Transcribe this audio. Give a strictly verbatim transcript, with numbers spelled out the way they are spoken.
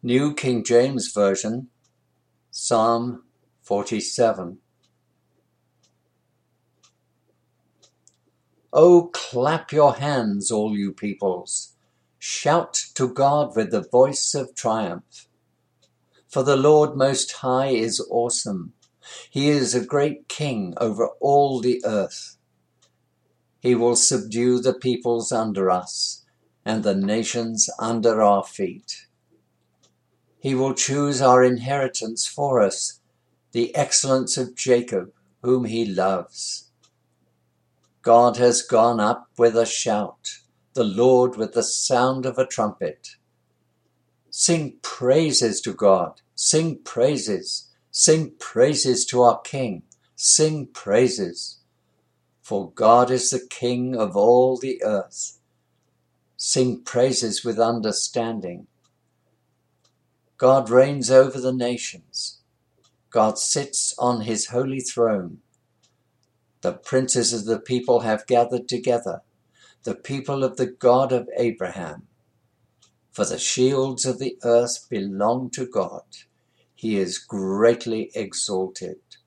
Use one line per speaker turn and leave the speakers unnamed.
New King James Version, Psalm forty-seven. Oh, clap your hands, all you peoples. Shout to God with the voice of triumph. For the Lord Most High is awesome. He is a great king over all the earth. He will subdue the peoples under us and the nations under our feet. He will choose our inheritance for us, the excellence of Jacob, whom he loves. God has gone up with a shout, the Lord with the sound of a trumpet. Sing praises to God, sing praises, sing praises to our King, sing praises. For God is the King of all the earth. Sing praises with understanding. God reigns over the nations. God sits on his holy throne. The princes of the people have gathered together, the people of the God of Abraham. For the shields of the earth belong to God. He is greatly exalted.